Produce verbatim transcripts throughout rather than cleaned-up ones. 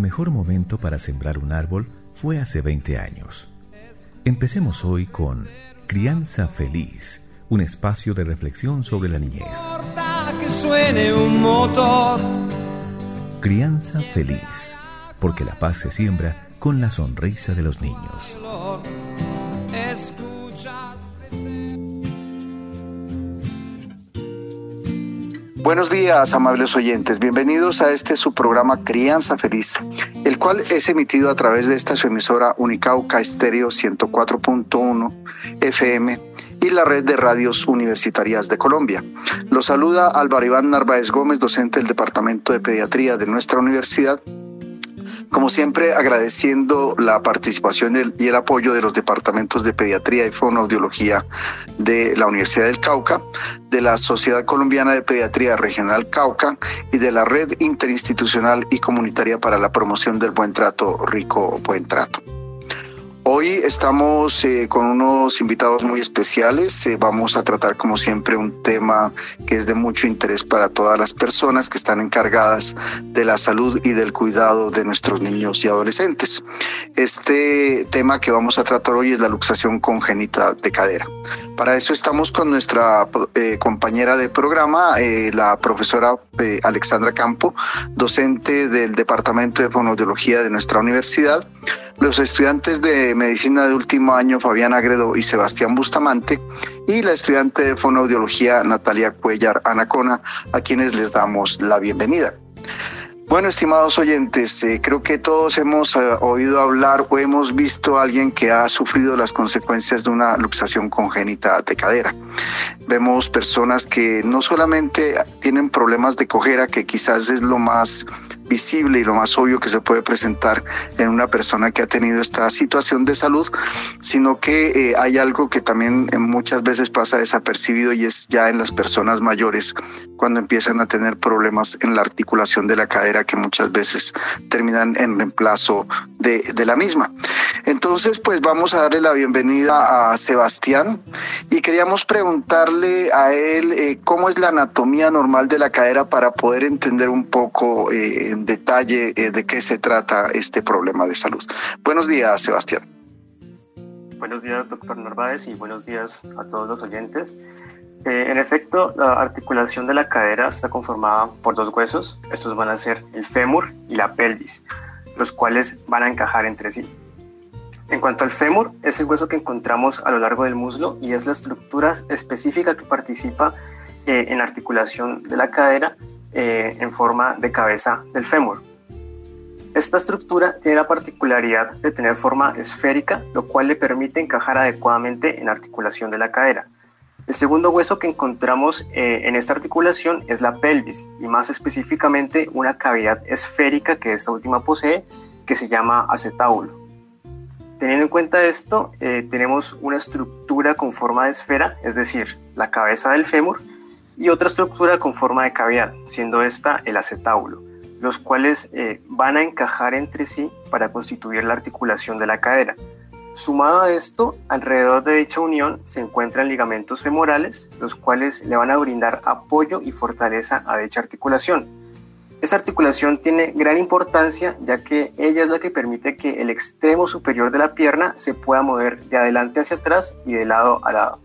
mejor momento para sembrar un árbol fue hace veinte años. Empecemos hoy con Crianza Feliz, un espacio de reflexión sobre la niñez. Que suene un motor. Crianza Feliz, porque la paz se siembra con la sonrisa de los niños. Buenos días, amables oyentes. Bienvenidos a este su programa Crianza Feliz, el cual es emitido a través de esta su emisora Unicauca Estéreo ciento cuatro punto uno F M y la red de radios universitarias de Colombia. Los saluda Álvaro Iván Narváez Gómez, docente del Departamento de Pediatría de nuestra universidad. Como siempre, agradeciendo la participación y el apoyo de los departamentos de Pediatría y Fonoaudiología de la Universidad del Cauca, de la Sociedad Colombiana de Pediatría Regional Cauca y de la Red Interinstitucional y Comunitaria para la Promoción del Buen Trato, Rico Buen Trato. Hoy estamos eh, con unos invitados muy especiales. Eh, vamos a tratar, como siempre, un tema que es de mucho interés para todas las personas que están encargadas de la salud y del cuidado de nuestros niños y adolescentes. Este tema que vamos a tratar hoy es la luxación congénita de cadera. Para eso estamos con nuestra eh, compañera de programa, eh, la profesora eh, Alexandra Campo, docente del Departamento de Fonoaudiología de nuestra universidad, los estudiantes de Medicina de último año, Fabián Agredo y Sebastián Bustamante, y la estudiante de Fonoaudiología, Natalia Cuellar Anacona, a quienes les damos la bienvenida. Bueno, estimados oyentes, eh, creo que todos hemos eh, oído hablar o hemos visto a alguien que ha sufrido las consecuencias de una luxación congénita de cadera. Vemos personas que no solamente tienen problemas de cojera, que quizás es lo más visible y lo más obvio que se puede presentar en una persona que ha tenido esta situación de salud, sino que eh, hay algo que también eh, muchas veces pasa desapercibido, y es ya en las personas mayores, cuando empiezan a tener problemas en la articulación de la cadera, que muchas veces terminan en reemplazo de, de la misma. Entonces, pues vamos a darle la bienvenida a Sebastián y queríamos preguntarle a él eh, cómo es la anatomía normal de la cadera para poder entender un poco eh, en detalle eh, de qué se trata este problema de salud. Buenos días, Sebastián. Buenos días, doctor Narváez, y buenos días a todos los oyentes. Eh, en efecto, la articulación de la cadera está conformada por dos huesos. Estos van a ser el fémur y la pelvis, los cuales van a encajar entre sí. En cuanto al fémur, es el hueso que encontramos a lo largo del muslo y es la estructura específica que participa eh, en la articulación de la cadera eh, en forma de cabeza del fémur. Esta estructura tiene la particularidad de tener forma esférica, lo cual le permite encajar adecuadamente en la articulación de la cadera. El segundo hueso que encontramos eh, en esta articulación es la pelvis, y más específicamente una cavidad esférica que esta última posee, que se llama acetábulo. Teniendo en cuenta esto, eh, tenemos una estructura con forma de esfera, es decir, la cabeza del fémur, y otra estructura con forma de cavidad, siendo esta el acetábulo, los cuales eh, van a encajar entre sí para constituir la articulación de la cadera. Sumado a esto, alrededor de dicha unión se encuentran ligamentos femorales, los cuales le van a brindar apoyo y fortaleza a dicha articulación. Esta articulación tiene gran importancia, ya que ella es la que permite que el extremo superior de la pierna se pueda mover de adelante hacia atrás y de lado a lado.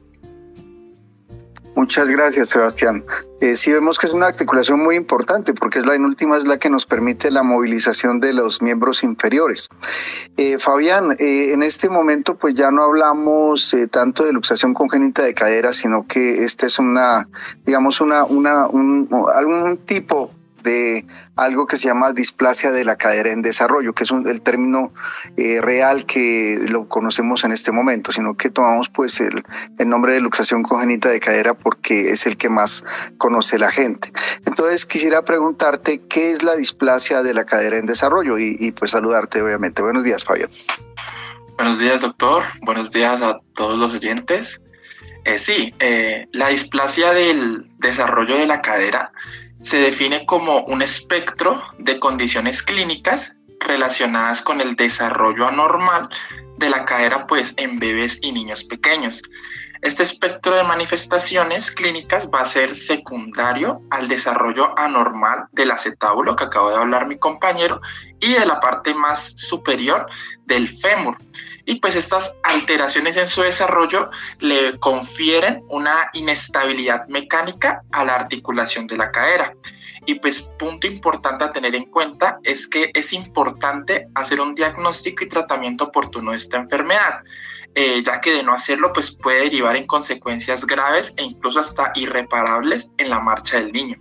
Muchas gracias, Sebastián. Eh, sí vemos que es una articulación muy importante, porque es la en última es la que nos permite la movilización de los miembros inferiores. Eh, Fabián, eh, en este momento pues ya no hablamos eh, tanto de luxación congénita de cadera, sino que este es una, digamos, una, una, un, algún tipo de algo que se llama displasia de la cadera en desarrollo, que es un, el término eh, real que lo conocemos en este momento, sino que tomamos pues el, el nombre de luxación congénita de cadera porque es el que más conoce la gente. Entonces quisiera preguntarte qué es la displasia de la cadera en desarrollo y, y pues saludarte obviamente. Buenos días, Fabián. Buenos días, doctor. Buenos días a todos los oyentes. Eh, sí, eh, la displasia del desarrollo de la cadera se define como un espectro de condiciones clínicas relacionadas con el desarrollo anormal de la cadera pues, en bebés y niños pequeños. Este espectro de manifestaciones clínicas va a ser secundario al desarrollo anormal del acetábulo, que acabo de hablar mi compañero, y de la parte más superior del fémur. Y pues estas alteraciones en su desarrollo le confieren una inestabilidad mecánica a la articulación de la cadera. Y pues punto importante a tener en cuenta es que es importante hacer un diagnóstico y tratamiento oportuno de esta enfermedad, eh, ya que de no hacerlo pues puede derivar en consecuencias graves e incluso hasta irreparables en la marcha del niño.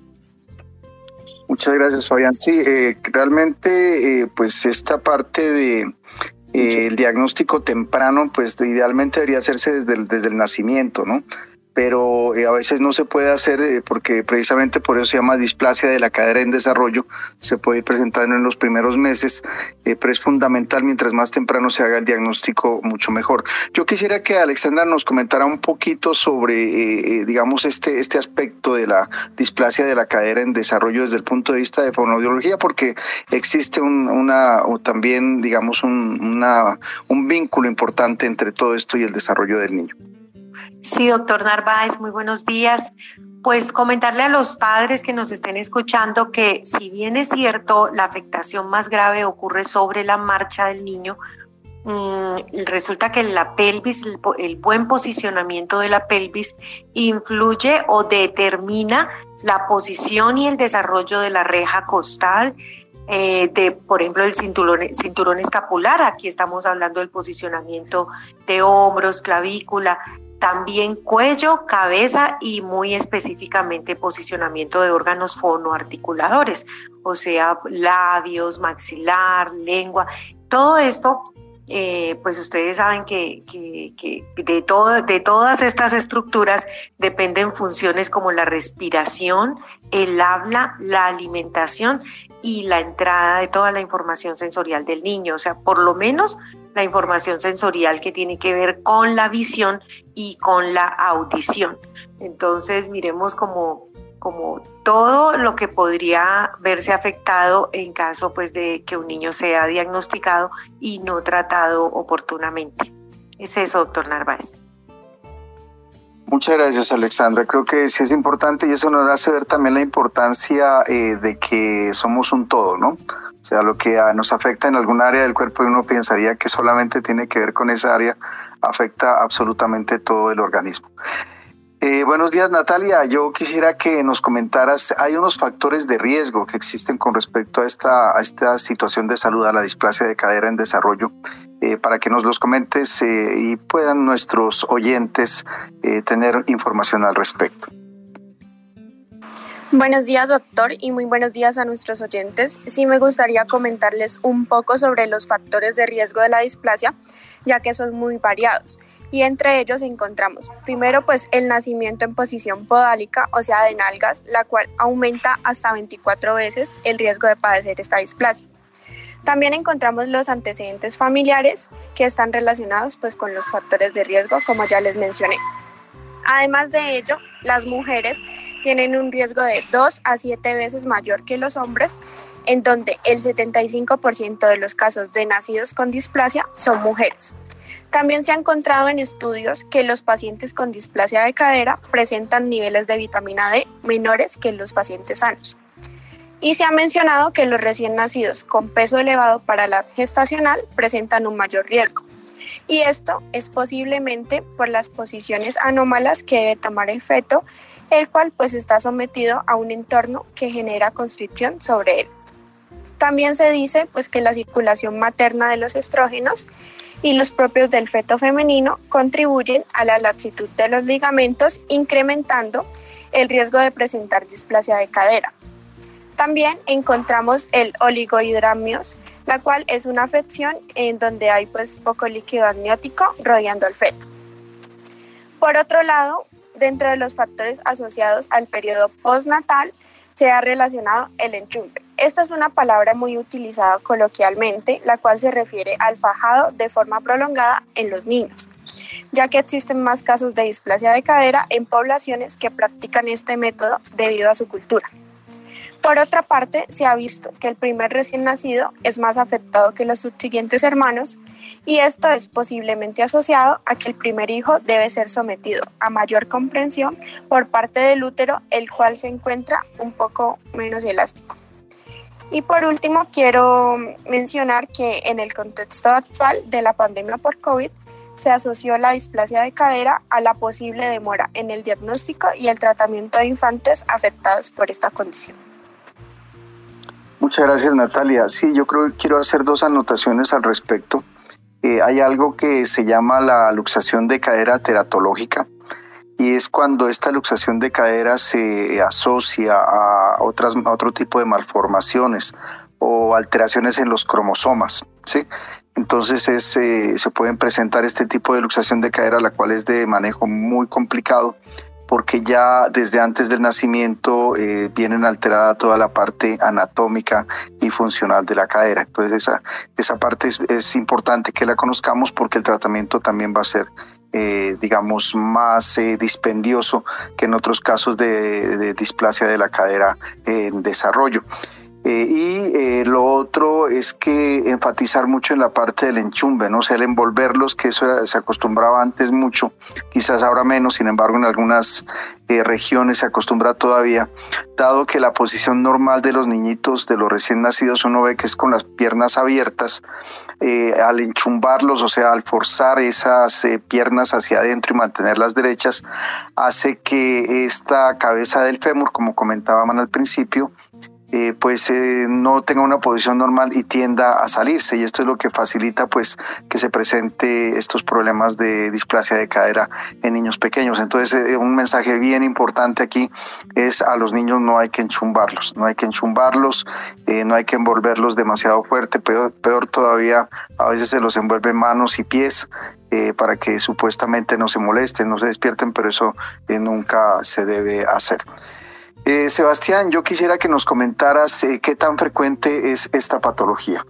Muchas gracias, Fabián. Sí, eh, realmente eh, pues esta parte de eh, el diagnóstico temprano pues idealmente debería hacerse desde el, desde el nacimiento, ¿no? Pero eh, a veces no se puede hacer eh, porque precisamente por eso se llama displasia de la cadera en desarrollo. Se puede ir presentando en los primeros meses, eh, pero es fundamental, mientras más temprano se haga el diagnóstico, mucho mejor. Yo quisiera que Alexandra nos comentara un poquito sobre, eh, digamos, este, este aspecto de la displasia de la cadera en desarrollo desde el punto de vista de fonoaudiología, porque existe un, una, o también, digamos, un, una, un vínculo importante entre todo esto y el desarrollo del niño. Sí, doctor Narváez, muy buenos días. Pues comentarle a los padres que nos estén escuchando que si bien es cierto, la afectación más grave ocurre sobre la marcha del niño, mmm, resulta que la pelvis, el, el buen posicionamiento de la pelvis influye o determina la posición y el desarrollo de la reja costal, eh, de, por ejemplo, el cinturón, cinturón escapular. Aquí estamos hablando del posicionamiento de hombros, clavícula, también cuello, cabeza y muy específicamente posicionamiento de órganos fonoarticuladores, o sea, labios, maxilar, lengua. Todo esto, eh, pues ustedes saben que, que, que de, todo, de todas estas estructuras dependen funciones como la respiración, el habla, la alimentación y la entrada de toda la información sensorial del niño, o sea, por lo menos la información sensorial que tiene que ver con la visión y con la audición. Entonces miremos como, como todo lo que podría verse afectado en caso pues de que un niño sea diagnosticado y no tratado oportunamente. Es eso, doctor Narváez. Muchas gracias, Alexandra. Creo que sí es importante y eso nos hace ver también la importancia eh, de que somos un todo, ¿no? O sea, lo que nos afecta en algún área del cuerpo y uno pensaría que solamente tiene que ver con esa área, afecta absolutamente todo el organismo. Eh, buenos días, Natalia. Yo quisiera que nos comentaras, hay unos factores de riesgo que existen con respecto a esta, a esta situación de salud, a la displasia de cadera en desarrollo, eh, para que nos los comentes eh, y puedan nuestros oyentes eh, tener información al respecto. Buenos días, doctor, y muy buenos días a nuestros oyentes. Sí me gustaría comentarles un poco sobre los factores de riesgo de la displasia, ya que son muy variados. Y entre ellos encontramos, primero, pues el nacimiento en posición podálica, o sea, de nalgas, la cual aumenta hasta veinticuatro veces el riesgo de padecer esta displasia. También encontramos los antecedentes familiares que están relacionados pues con los factores de riesgo, como ya les mencioné. Además de ello, las mujeres tienen un riesgo de dos a siete veces mayor que los hombres, en donde el setenta y cinco por ciento de los casos de nacidos con displasia son mujeres. También se ha encontrado en estudios que los pacientes con displasia de cadera presentan niveles de vitamina D menores que los pacientes sanos. Y se ha mencionado que los recién nacidos con peso elevado para la edad gestacional presentan un mayor riesgo. Y esto es posiblemente por las posiciones anómalas que debe tomar el feto, el cual pues está sometido a un entorno que genera constricción sobre él. También se dice pues que la circulación materna de los estrógenos y los propios del feto femenino contribuyen a la laxitud de los ligamentos, incrementando el riesgo de presentar displasia de cadera. También encontramos el oligohidramnios, la cual es una afección en donde hay pues poco líquido amniótico rodeando al feto. Por otro lado, dentro de los factores asociados al periodo postnatal se ha relacionado el enchumbe. Esta es una palabra muy utilizada coloquialmente, la cual se refiere al fajado de forma prolongada en los niños, ya que existen más casos de displasia de cadera en poblaciones que practican este método debido a su cultura. Por otra parte, se ha visto que el primer recién nacido es más afectado que los subsiguientes hermanos y esto es posiblemente asociado a que el primer hijo debe ser sometido a mayor comprensión por parte del útero, el cual se encuentra un poco menos elástico. Y por último, quiero mencionar que en el contexto actual de la pandemia por COVID, se asoció la displasia de cadera a la posible demora en el diagnóstico y el tratamiento de infantes afectados por esta condición. Muchas gracias, Natalia. Sí, yo creo que quiero hacer dos anotaciones al respecto. Eh, hay algo que se llama la luxación de cadera teratológica y es cuando esta luxación de cadera se asocia a, otras, a otro tipo de malformaciones o alteraciones en los cromosomas, ¿sí? Entonces es, eh, se pueden presentar este tipo de luxación de cadera, la cual es de manejo muy complicado porque ya desde antes del nacimiento eh, vienen alterada toda la parte anatómica y funcional de la cadera. Entonces esa, esa parte es, es importante que la conozcamos porque el tratamiento también va a ser eh, digamos más eh, dispendioso que en otros casos de, de displasia de la cadera en desarrollo. Eh, y eh, lo otro es que enfatizar mucho en la parte del enchumbe, ¿no? O sea, el envolverlos, que eso se acostumbraba antes mucho, quizás ahora menos, sin embargo en algunas eh, regiones se acostumbra todavía, dado que la posición normal de los niñitos, de los recién nacidos, uno ve que es con las piernas abiertas. Eh, al enchumbarlos, o sea, al forzar esas eh, piernas hacia adentro y mantenerlas derechas, hace que esta cabeza del fémur, como comentaban al principio, Eh, pues eh, no tenga una posición normal y tienda a salirse, y esto es lo que facilita pues que se presente estos problemas de displasia de cadera en niños pequeños. Entonces eh, un mensaje bien importante aquí es: a los niños no hay que enchumbarlos, no hay que enchumbarlos, eh, no hay que envolverlos demasiado fuerte, peor, peor todavía a veces se los envuelve manos y pies eh, para que supuestamente no se molesten, no se despierten, pero eso eh, nunca se debe hacer. Eh, Sebastián, yo quisiera que nos comentaras eh, qué tan frecuente es esta patología.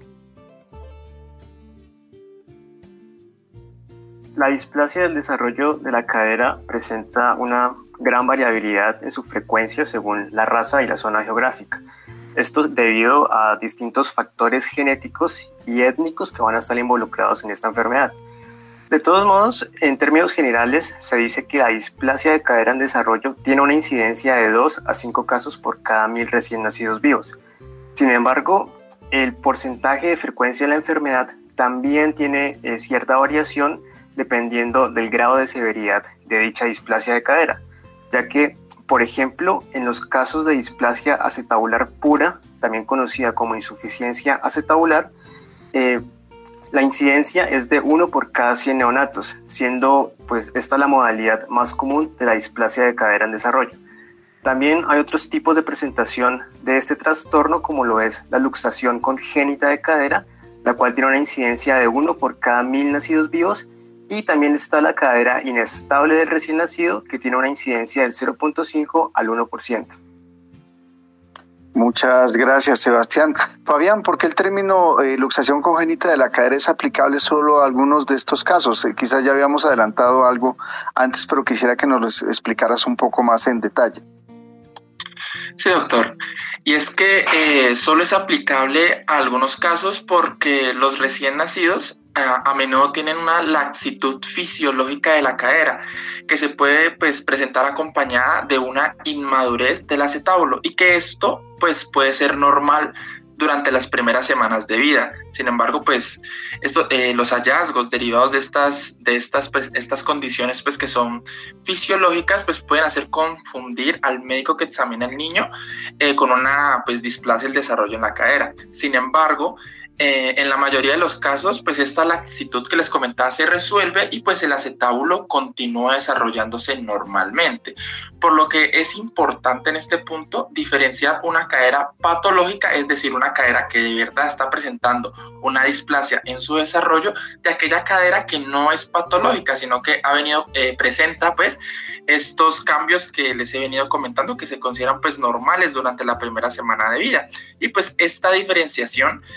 La displasia del desarrollo de la cadera presenta una gran variabilidad en su frecuencia según la raza y la zona geográfica. Esto debido a distintos factores genéticos y étnicos que van a estar involucrados en esta enfermedad. De todos modos, en términos generales, se dice que la displasia de cadera en desarrollo tiene una incidencia de dos a cinco casos por cada mil recién nacidos vivos. Sin embargo, el porcentaje de frecuencia de la enfermedad también tiene eh, cierta variación dependiendo del grado de severidad de dicha displasia de cadera, ya que, por ejemplo, en los casos de displasia acetabular pura, también conocida como insuficiencia acetabular, eh, la incidencia es de uno por cada cien neonatos, siendo pues esta la modalidad más común de la displasia de cadera en desarrollo. También hay otros tipos de presentación de este trastorno, como lo es la luxación congénita de cadera, la cual tiene una incidencia de uno por cada mil nacidos vivos, y también está la cadera inestable del recién nacido, que tiene una incidencia del cero punto cinco al uno por ciento. Muchas gracias, Sebastián. Fabián, ¿por qué el término eh, luxación congénita de la cadera es aplicable solo a algunos de estos casos? Eh, quizás ya habíamos adelantado algo antes, pero quisiera que nos lo explicaras un poco más en detalle. Sí, doctor. Y es que eh, solo es aplicable a algunos casos porque los recién nacidos a, a menudo tienen una laxitud fisiológica de la cadera que se puede pues, presentar acompañada de una inmadurez del acetábulo, y que esto pues, puede ser normal durante las primeras semanas de vida. Sin embargo, pues esto, eh, los hallazgos derivados de estas, de estas, pues, estas condiciones pues, que son fisiológicas pues, pueden hacer confundir al médico que examina al niño eh, con una pues, displasia del desarrollo en la cadera. Sin embargo, Eh, en la mayoría de los casos, pues esta laxitud que les comentaba se resuelve y pues el acetábulo continúa desarrollándose normalmente. Por lo que es importante en este punto diferenciar una cadera patológica, es decir, una cadera que de verdad está presentando una displasia en su desarrollo, de aquella cadera que no es patológica, sino que ha venido, eh, presenta pues estos cambios que les he venido comentando, que se consideran pues normales durante la primera semana de vida. Y pues esta diferenciación eh,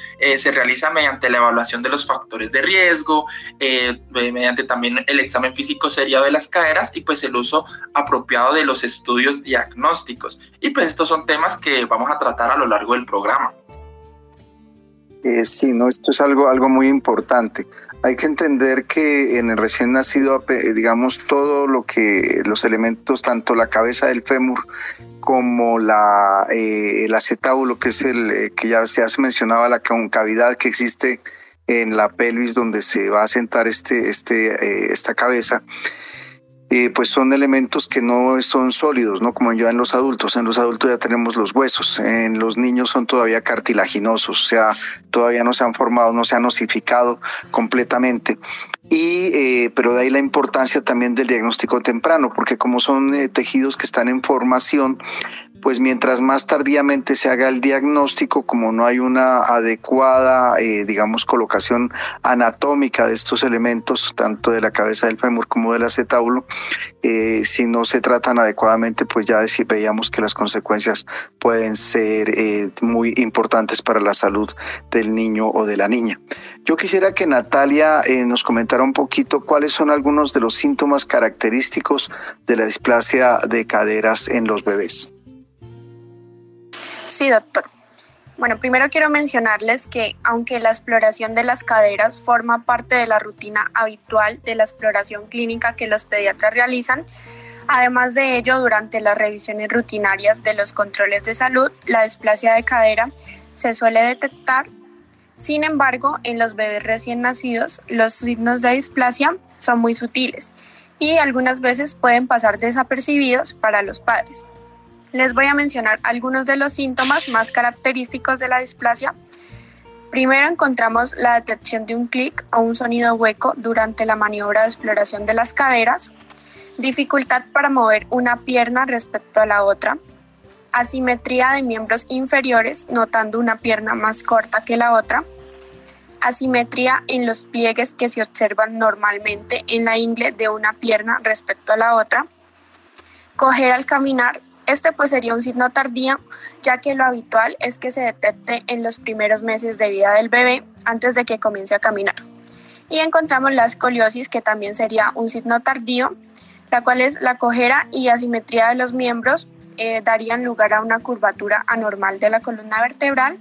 se realiza mediante la evaluación de los factores de riesgo, eh, mediante también el examen físico seriado de las caderas y pues el uso apropiado de los estudios diagnósticos. Y pues estos son temas que vamos a tratar a lo largo del programa. Eh, sí, no, esto es algo, algo muy importante. Hay que entender que en el recién nacido, digamos, todo lo que, los elementos, tanto la cabeza del fémur como la, eh, el acetábulo, que es el eh, que ya se hace mencionaba, la concavidad que existe en la pelvis donde se va a sentar este, este, eh, esta cabeza, Eh, pues son elementos que no son sólidos, ¿no? Como ya en los adultos. En los adultos ya tenemos los huesos, en los niños son todavía cartilaginosos, o sea, todavía no se han formado, no se han osificado completamente. Y, eh, pero de ahí la importancia también del diagnóstico temprano, porque como son eh, tejidos que están en formación, pues mientras más tardíamente se haga el diagnóstico, como no hay una adecuada, eh, digamos, colocación anatómica de estos elementos, tanto de la cabeza del fémur como del acetábulo, eh, si no se tratan adecuadamente, pues ya decir, veíamos que las consecuencias pueden ser eh, muy importantes para la salud del niño o de la niña. Yo quisiera que Natalia eh, nos comentara un poquito cuáles son algunos de los síntomas característicos de la displasia de caderas en los bebés. Sí, doctor. Bueno, primero quiero mencionarles que aunque la exploración de las caderas forma parte de la rutina habitual de la exploración clínica que los pediatras realizan, además de ello, durante las revisiones rutinarias de los controles de salud, la displasia de cadera se suele detectar. Sin embargo, en los bebés recién nacidos, los signos de displasia son muy sutiles y algunas veces pueden pasar desapercibidos para los padres. Les voy a mencionar algunos de los síntomas más característicos de la displasia. Primero encontramos la detección de un clic o un sonido hueco durante la maniobra de exploración de las caderas, dificultad para mover una pierna respecto a la otra, asimetría de miembros inferiores, notando una pierna más corta que la otra, asimetría en los pliegues que se observan normalmente en la ingle de una pierna respecto a la otra, cojer al caminar. Este pues sería un signo tardío, ya que lo habitual es que se detecte en los primeros meses de vida del bebé antes de que comience a caminar. Y encontramos la escoliosis, que también sería un signo tardío, la cual es la cojera y asimetría de los miembros, eh, darían lugar a una curvatura anormal de la columna vertebral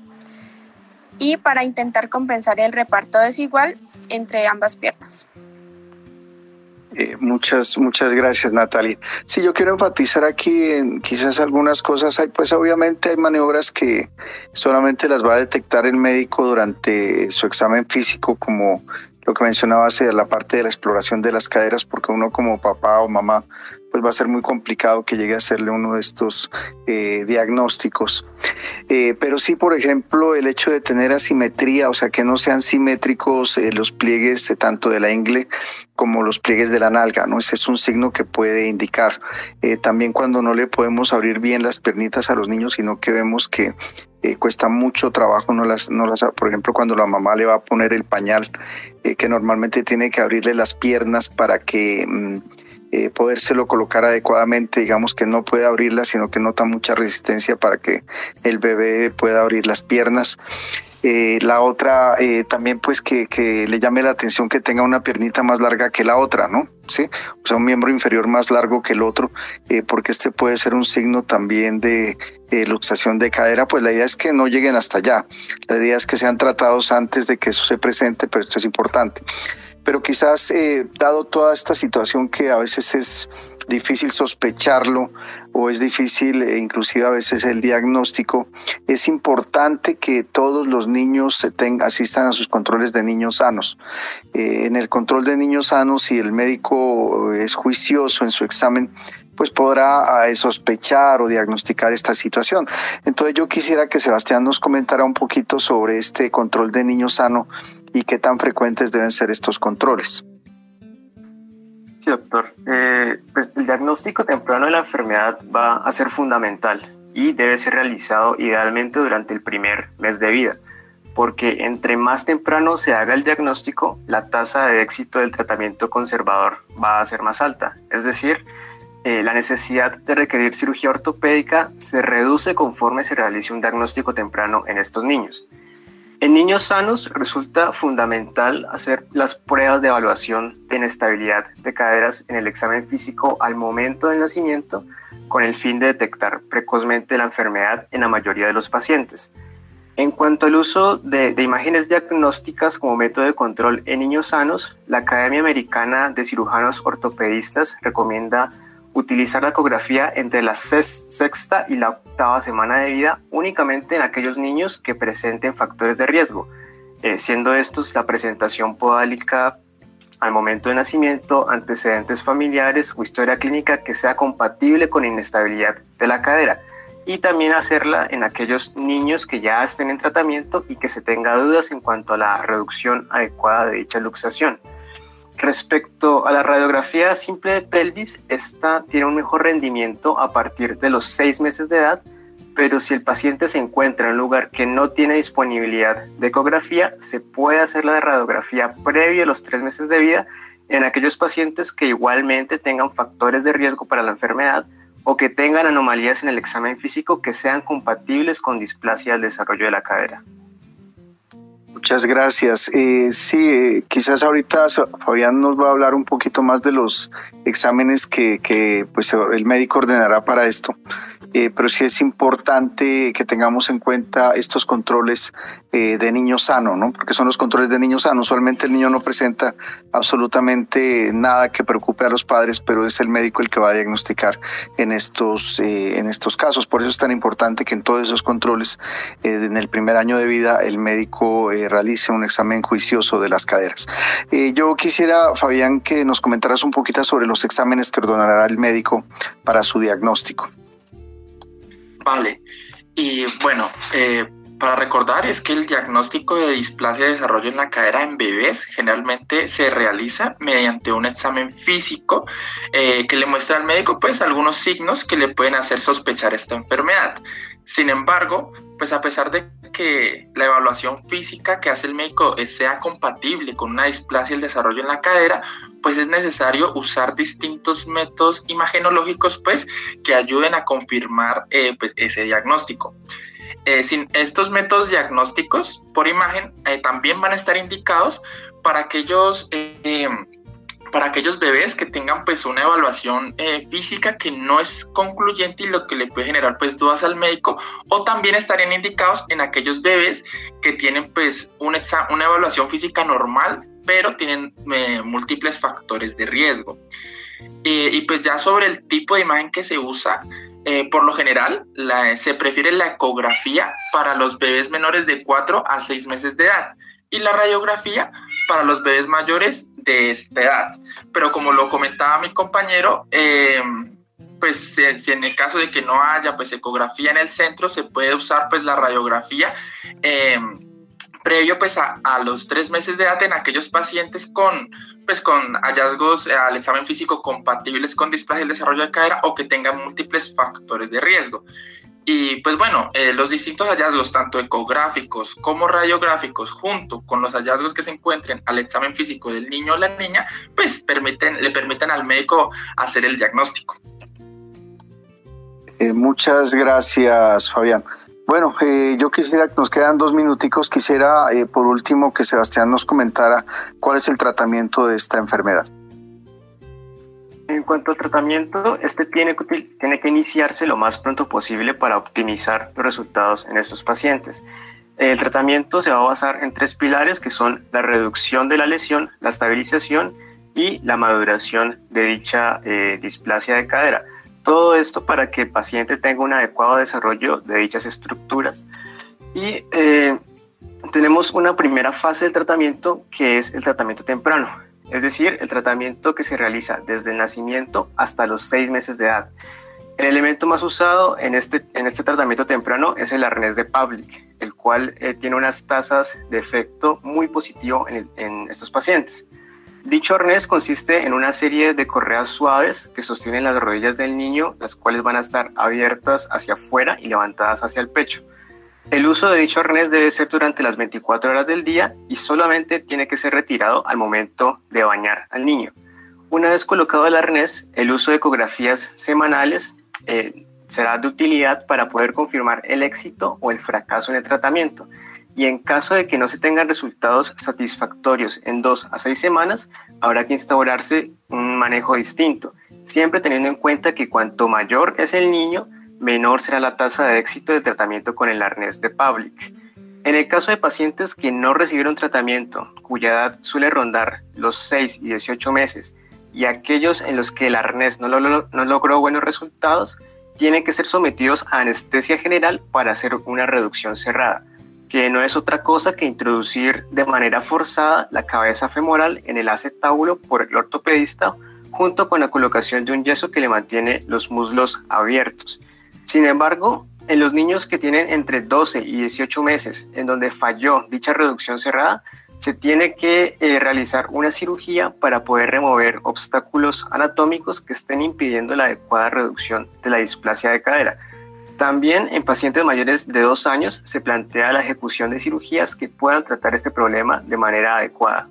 y para intentar compensar el reparto desigual entre ambas piernas. Eh, muchas, muchas gracias, Natalia. Sí, yo quiero enfatizar aquí en quizás algunas cosas. Hay, pues obviamente hay maniobras que solamente las va a detectar el médico durante su examen físico, como lo que mencionaba hacia la parte de la exploración de las caderas, porque uno como papá o mamá pues va a ser muy complicado que llegue a hacerle uno de estos eh, diagnósticos. Eh, pero sí, por ejemplo, el hecho de tener asimetría, o sea, que no sean simétricos eh, los pliegues eh, tanto de la ingle como los pliegues de la nalga, ¿no? Ese es un signo que puede indicar. Eh, también cuando no le podemos abrir bien las piernitas a los niños, sino que vemos que eh, cuesta mucho trabajo, no las, no las, por ejemplo, cuando la mamá le va a poner el pañal, eh, que normalmente tiene que abrirle las piernas para que mm, eh, podérselo colocar adecuadamente, digamos que no puede abrirlas, sino que nota mucha resistencia para que el bebé pueda abrir las piernas. Eh, la otra, eh, también pues que, que le llame la atención que tenga una piernita más larga que la otra, ¿no? Sí, o sea, un miembro inferior más largo que el otro, eh, porque este puede ser un signo también de eh, luxación de cadera. Pues la idea es que no lleguen hasta allá, la idea es que sean tratados antes de que eso se presente, pero esto es importante. Pero quizás, eh, dado toda esta situación que a veces es difícil sospecharlo o es difícil eh, inclusive a veces el diagnóstico, es importante que todos los niños se tengan, asistan a sus controles de niños sanos. Eh, en el control de niños sanos, si el médico es juicioso en su examen, pues podrá eh, sospechar o diagnosticar esta situación. Entonces yo quisiera que Sebastián nos comentara un poquito sobre este control de niño sano y qué tan frecuentes deben ser estos controles. Sí, doctor. Eh, pues el diagnóstico temprano de la enfermedad va a ser fundamental y debe ser realizado idealmente durante el primer mes de vida, porque entre más temprano se haga el diagnóstico, la tasa de éxito del tratamiento conservador va a ser más alta. Es decir, eh, la necesidad de requerir cirugía ortopédica se reduce conforme se realice un diagnóstico temprano en estos niños. En niños sanos resulta fundamental hacer las pruebas de evaluación de inestabilidad de caderas en el examen físico al momento del nacimiento, con el fin de detectar precozmente la enfermedad en la mayoría de los pacientes. En cuanto al uso de, de imágenes diagnósticas como método de control en niños sanos, la Academia Americana de Cirujanos Ortopedistas recomienda utilizar la ecografía entre la sexta y la octava semana de vida únicamente en aquellos niños que presenten factores de riesgo, eh, siendo estos la presentación podálica al momento de nacimiento, antecedentes familiares o historia clínica que sea compatible con inestabilidad de la cadera, y también hacerla en aquellos niños que ya estén en tratamiento y que se tenga dudas en cuanto a la reducción adecuada de dicha luxación. Respecto a la radiografía simple de pelvis, esta tiene un mejor rendimiento a partir de los seis meses de edad, pero si el paciente se encuentra en un lugar que no tiene disponibilidad de ecografía, se puede hacer la radiografía previo a los tres meses de vida en aquellos pacientes que igualmente tengan factores de riesgo para la enfermedad o que tengan anomalías en el examen físico que sean compatibles con displasia del desarrollo de la cadera. Muchas gracias. Eh, sí, eh, quizás ahorita Fabián nos va a hablar un poquito más de los exámenes que, que pues, el médico ordenará para esto. Eh, pero sí es importante que tengamos en cuenta estos controles eh, de niño sano, ¿no? Porque son los controles de niño sano. Usualmente el niño no presenta absolutamente nada que preocupe a los padres, pero es el médico el que va a diagnosticar en estos, eh, en estos casos. Por eso es tan importante que en todos esos controles, eh, en el primer año de vida, el médico eh, realice un examen juicioso de las caderas. Eh, yo quisiera, Fabián, que nos comentaras un poquito sobre los exámenes que ordenará el médico para su diagnóstico. Vale, y bueno, eh, para recordar es que el diagnóstico de displasia de desarrollo en la cadera en bebés generalmente se realiza mediante un examen físico eh, que le muestra al médico pues algunos signos que le pueden hacer sospechar esta enfermedad. Sin embargo, pues a pesar de que la evaluación física que hace el médico sea compatible con una displasia del desarrollo en la cadera, pues es necesario usar distintos métodos imagenológicos pues que ayuden a confirmar eh, pues ese diagnóstico. Eh, sin estos métodos diagnósticos por imagen eh, también van a estar indicados para aquellos eh, eh, para aquellos bebés que tengan pues una evaluación eh, física que no es concluyente y lo que le puede generar pues dudas al médico, o también estarían indicados en aquellos bebés que tienen pues una, una evaluación física normal pero tienen eh, múltiples factores de riesgo. Eh, y pues ya sobre el tipo de imagen que se usa, eh, por lo general la, se prefiere la ecografía para los bebés menores de cuatro a seis meses de edad y la radiografía para los bebés mayores de esta edad. Pero como lo comentaba mi compañero, eh, pues si, si en el caso de que no haya pues ecografía en el centro, se puede usar pues la radiografía eh, previo pues a, a los tres meses de edad en aquellos pacientes con, pues, con hallazgos eh, al examen físico compatibles con displasia del desarrollo de cadera o que tengan múltiples factores de riesgo. Y pues bueno, eh, los distintos hallazgos, tanto ecográficos como radiográficos, junto con los hallazgos que se encuentren al examen físico del niño o la niña, pues permiten, le permiten al médico hacer el diagnóstico. Eh, muchas gracias, Fabián. Bueno, eh, yo quisiera, nos quedan dos minuticos, quisiera eh, por último que Sebastián nos comentara cuál es el tratamiento de esta enfermedad. En cuanto al tratamiento, este tiene que, tiene que iniciarse lo más pronto posible para optimizar los resultados en estos pacientes. El tratamiento se va a basar en tres pilares que son la reducción de la lesión, la estabilización y la maduración de dicha eh, displasia de cadera. Todo esto para que el paciente tenga un adecuado desarrollo de dichas estructuras. Y eh, tenemos una primera fase del tratamiento que es el tratamiento temprano, es decir, el tratamiento que se realiza desde el nacimiento hasta los seis meses de edad. El elemento más usado en este, en este tratamiento temprano es el arnés de Pavlik, el cual eh, tiene unas tasas de efecto muy positivo en, en estos pacientes. Dicho arnés consiste en una serie de correas suaves que sostienen las rodillas del niño, las cuales van a estar abiertas hacia afuera y levantadas hacia el pecho. El uso de dicho arnés debe ser durante las veinticuatro horas del día y solamente tiene que ser retirado al momento de bañar al niño. Una vez colocado el arnés, el uso de ecografías semanales eh, será de utilidad para poder confirmar el éxito o el fracaso en el tratamiento. y en caso de que no se tengan resultados satisfactorios en dos a seis semanas, habrá que instaurarse un manejo distinto, siempre teniendo en cuenta que cuanto mayor es el niño, menor será la tasa de éxito de tratamiento con el arnés de Pavlik. En el caso de pacientes que no recibieron tratamiento, cuya edad suele rondar los seis y dieciocho meses, y aquellos en los que el arnés no, lo, no logró buenos resultados, tienen que ser sometidos a anestesia general para hacer una reducción cerrada, que no es otra cosa que introducir de manera forzada la cabeza femoral en el acetábulo por el ortopedista, junto con la colocación de un yeso que le mantiene los muslos abiertos. Sin embargo, en los niños que tienen entre doce y dieciocho meses, en donde falló dicha reducción cerrada, se tiene que eh, realizar una cirugía para poder remover obstáculos anatómicos que estén impidiendo la adecuada reducción de la displasia de cadera. También en pacientes mayores de dos años se plantea la ejecución de cirugías que puedan tratar este problema de manera adecuada.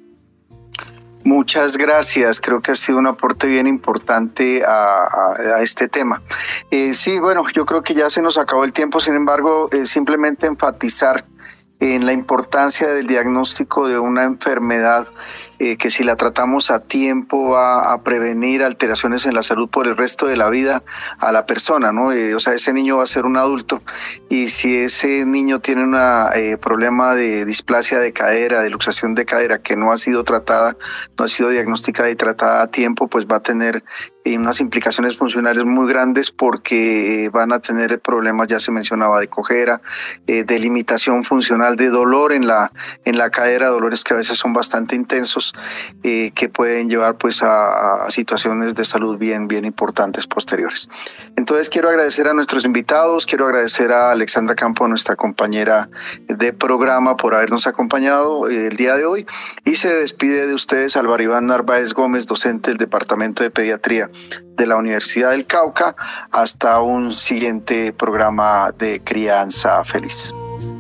Muchas gracias, creo que ha sido un aporte bien importante a, a, a este tema. Eh, sí, bueno, yo creo que ya se nos acabó el tiempo, sin embargo, eh, simplemente enfatizar en la importancia del diagnóstico de una enfermedad eh, que si la tratamos a tiempo va a prevenir alteraciones en la salud por el resto de la vida a la persona, ¿no? Eh, o sea, ese niño va a ser un adulto y si ese niño tiene un eh, problema de displasia de cadera, de luxación de cadera que no ha sido tratada, no ha sido diagnosticada y tratada a tiempo, pues va a tener eh, unas implicaciones funcionales muy grandes porque eh, van a tener problemas, ya se mencionaba, de cojera, eh, de limitación funcional, de dolor en la, en la cadera, dolores que a veces son bastante intensos, eh, que pueden llevar pues a, a situaciones de salud bien, bien importantes posteriores. Entonces quiero agradecer a nuestros invitados, quiero agradecer a Alexandra Campo, nuestra compañera de programa, por habernos acompañado el día de hoy, y se despide de ustedes Álvaro Iván Narváez Gómez, docente del Departamento de Pediatría de la Universidad del Cauca. Hasta un siguiente programa de Crianza Feliz.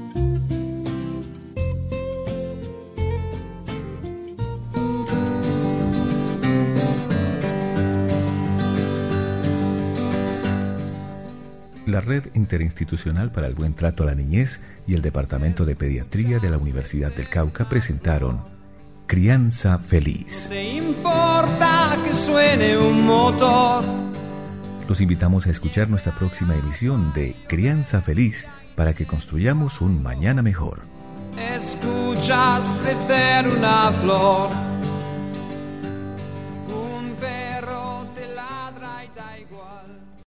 La Red Interinstitucional para el Buen Trato a la Niñez y el Departamento de Pediatría de la Universidad del Cauca presentaron Crianza Feliz. ¿Te importa que suene un motor? Los invitamos a escuchar nuestra próxima emisión de Crianza Feliz para que construyamos un mañana mejor. Escuchas crecer una flor.